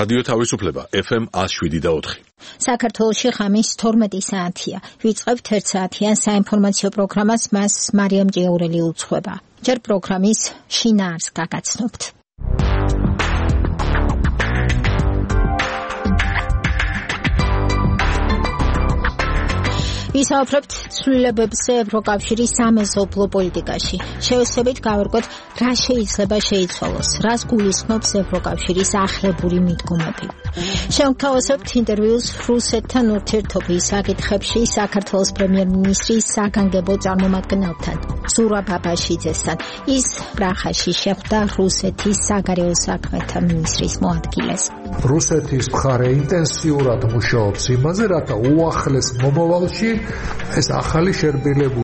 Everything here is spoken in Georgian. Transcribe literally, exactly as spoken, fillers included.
რადიო თავისუფლება ეფ ემ one oh seven და four. საქართველოში ღამის თორმეტი საათია. ვიწყებთ ერთ საათიან საინფორმაციო პროგრამას, მას მარიამ ჭიაურელი უძღვება. ჯერ პროგრამის შინაარს გაგაცნობთ. ვისაუბრებთ ცვლილებებზე ევროკავშირის სამეზობლო პოლიტიკაში. შევსებით გავერკვეთ, რა შეიძლება შეიცვალოს, რას გულისხმობს ევროკავშირის ახლებური მიდგომები. შევთავაზებთ ინტერვიუს რუსეთთან ურთიერთობის საკითხებში საქართველოს პრემიერ-მინისტრის საგანგებო წარმომადგენელთან, ზურაბ აბაშიძესთან. ის პრაღაში შეხვდა რუსეთის საგარეო საქმეთა მინისტრის მოადგილეს. რუსეთის მხარე ინტენსიურად მუშაობს იმაზე, რათა უახლეს მომავალში ეს ახალი შერბილებული